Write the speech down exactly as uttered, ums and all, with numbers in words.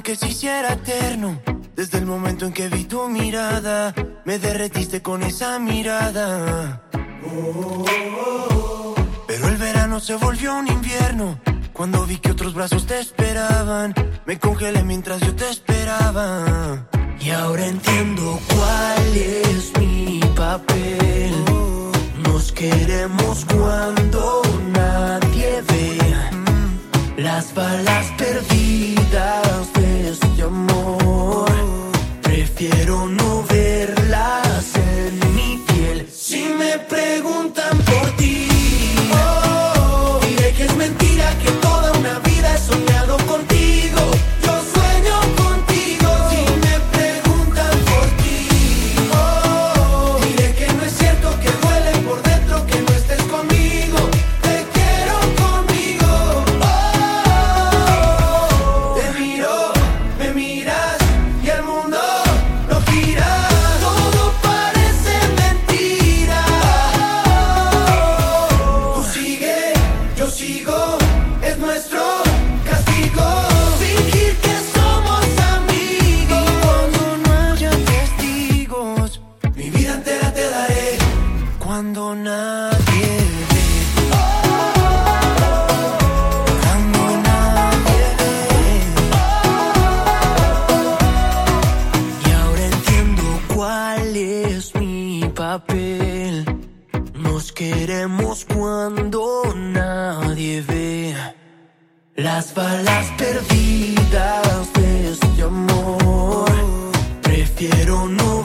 que se hiciera eterno. Desde el momento en que vi tu mirada, me derretiste con esa mirada. Oh, oh, oh. Pero el verano se volvió un invierno. Cuando vi que otros brazos te esperaban, me congelé mientras yo te esperaba. Y ahora entiendo cuál es mi papel. Nos queremos cuando nadie ve las balas perdidas de este amor. Prefiero no verlas en mi piel. Si me preguntan por ti, oh, diré que es mentira, que toda una vida he soñado contigo. Yo sueño contigo. Si me preguntan por ti, oh, diré que no es cierto, que duele por dentro que no estés conmigo. Te quiero conmigo. Oh, te miro, me miras y el mundo no gira. Todo parece mentira. Tú sigue, yo sigo, es nuestro castigo. Fingir que somos amigos. Y cuando no haya testigos, mi vida entera te daré. Cuando nadie ve, cuando nadie ve. Y ahora entiendo cuál es mi papel. Nos queremos cuando nadie ve las balas perdidas de este amor. Prefiero no